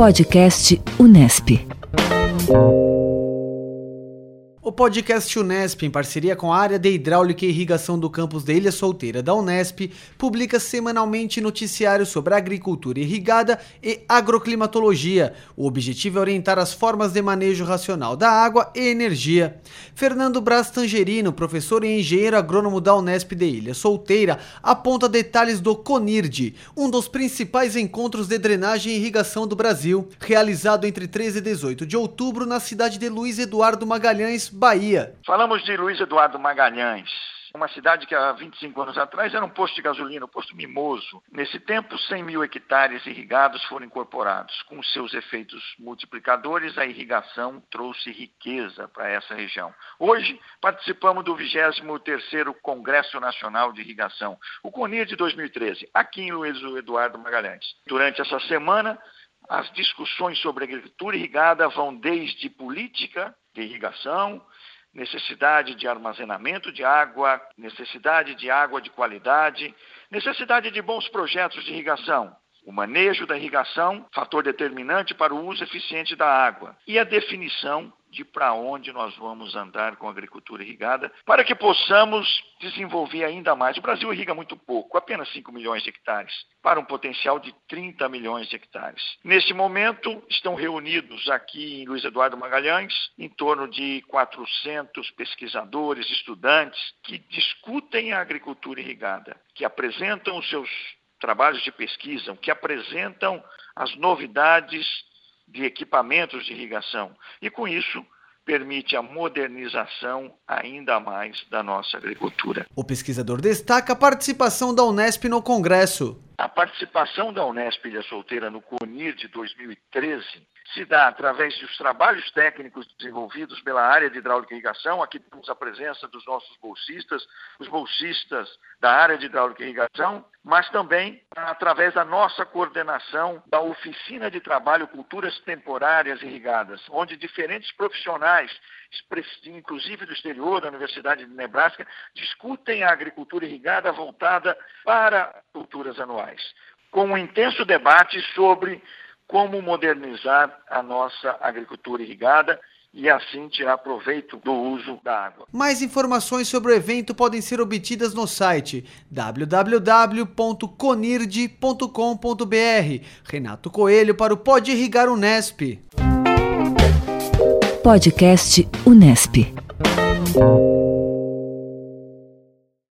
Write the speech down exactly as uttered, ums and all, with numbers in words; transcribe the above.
Podcast Unesp. O podcast Unesp, em parceria com a área de Hidráulica e Irrigação do campus de Ilha Solteira da Unesp, publica semanalmente noticiários sobre agricultura irrigada e agroclimatologia. O objetivo é orientar as formas de manejo racional da água e energia. Fernando Braz Tangerino, professor e engenheiro agrônomo da Unesp de Ilha Solteira, aponta detalhes do CONIRD, um dos principais encontros de drenagem e irrigação do Brasil, realizado entre treze e dezoito de outubro na cidade de Luiz Eduardo Magalhães, Bahia. Falamos de Luiz Eduardo Magalhães, uma cidade que há vinte e cinco anos atrás era um posto de gasolina, um posto mimoso. Nesse tempo, cem mil hectares irrigados foram incorporados. Com seus efeitos multiplicadores, a irrigação trouxe riqueza para essa região. Hoje, participamos do vigésimo terceiro Congresso Nacional de Irrigação, o CONIR de dois mil e treze, aqui em Luiz Eduardo Magalhães. Durante essa semana, as discussões sobre agricultura irrigada vão desde política de irrigação, necessidade de armazenamento de água, necessidade de água de qualidade, necessidade de bons projetos de irrigação, o manejo da irrigação, fator determinante para o uso eficiente da água, e a definição de para onde nós vamos andar com a agricultura irrigada, para que possamos desenvolver ainda mais. O Brasil irriga muito pouco, apenas cinco milhões de hectares, para um potencial de trinta milhões de hectares. Neste momento, estão reunidos aqui em Luiz Eduardo Magalhães, em torno de quatrocentos pesquisadores, estudantes, que discutem a agricultura irrigada, que apresentam os seus trabalhos de pesquisa, que apresentam as novidades de equipamentos de irrigação e, com isso, permite a modernização ainda mais da nossa agricultura. O pesquisador destaca a participação da Unesp no Congresso. A participação da Unesp Ilha Solteira no CONIR de dois mil e treze se dá através dos trabalhos técnicos desenvolvidos pela área de hidráulica e irrigação. Aqui temos a presença dos nossos bolsistas, os bolsistas da área de hidráulica e irrigação, mas também através da nossa coordenação da Oficina de Trabalho Culturas Temporárias Irrigadas, onde diferentes profissionais, inclusive do exterior, da Universidade de Nebraska, discutem a agricultura irrigada voltada para culturas anuais, com um intenso debate sobre como modernizar a nossa agricultura irrigada e assim tirar proveito do uso da água. Mais informações sobre o evento podem ser obtidas no site w w w ponto conird ponto com ponto b r. Renato Coelho para o Pode Irrigar Unesp. Podcast Unesp.